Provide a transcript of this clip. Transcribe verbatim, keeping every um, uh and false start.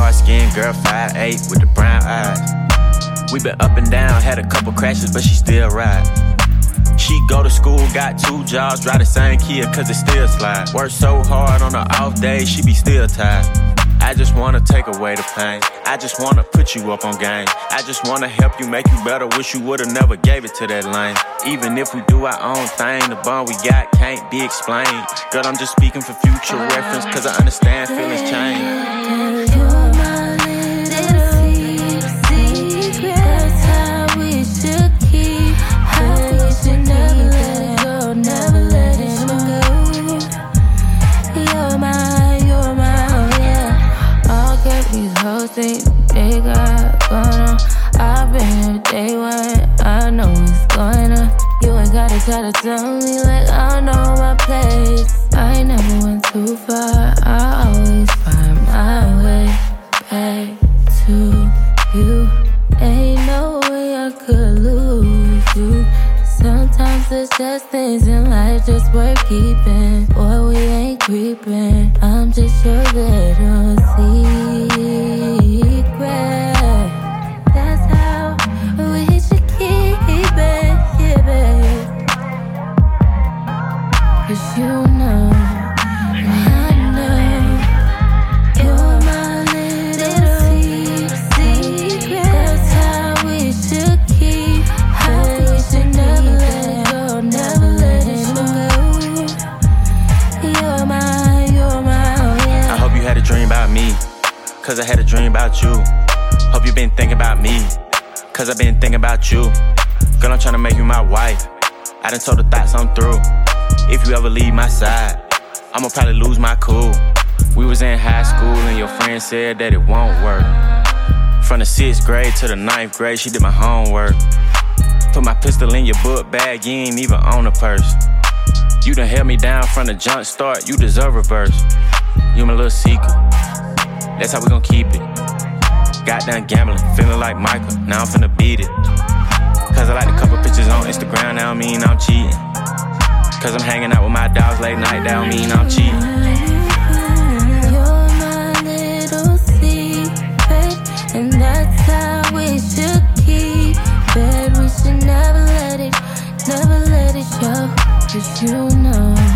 dark skin girl, five eight with the brown eyes. We been up and down, had a couple crashes, but she still ride. She go to school, got two jobs, drive the same Kia, cause it still slide. Work so hard on her off days, she be still tired. I just wanna take away the pain. I just wanna put you up on game. I just wanna help you, make you better. Wish you would've never gave it to that lane. Even if we do our own thing, the bond we got can't be explained. Girl, I'm just speaking for future reference, cause I understand feelings change. You're my little secret. That's how we should keep. How we should never let it go, never let it go. You're my, you're my, oh yeah. All kept these hoes think they got going on. I've been here day one, I know what's going on. You ain't gotta try to tell me like I know my place. I ain't never went too far, I always find my way back to you. Ain't no way I could lose you. Sometimes it's just things in life just worth keeping. Boy, we ain't creeping, I'm just your little secret. That's how we should keep it, yeah, babe. Cause you know, I know, you're my little secret. That's how we should keep. How we should never let it go, never let it go. You're my, you're my, oh yeah. I hope you had a dream about me, cause I had a dream about you. Hope you been thinking about me, cause I been thinking about you. Girl, I'm tryna make you my wife. I done told the thoughts I'm through. If you ever leave my side, I'ma probably lose my cool. We was in high school and your friend said that it won't work. From the sixth grade to the ninth grade, she did my homework. Put my pistol in your book bag, you ain't even on the purse. You done held me down from the jump start, you deserve a verse. You my little secret, that's how we gon' keep it. Got done gambling, feeling like Michael, now I'm finna beat it. Cause I like a couple pictures on Instagram, that don't mean I'm cheating. Cause I'm hanging out with my dogs late night, that don't mean I'm cheating. You're my little secret, and that's how we should keep it. We should never let it, never let it show. Cause you know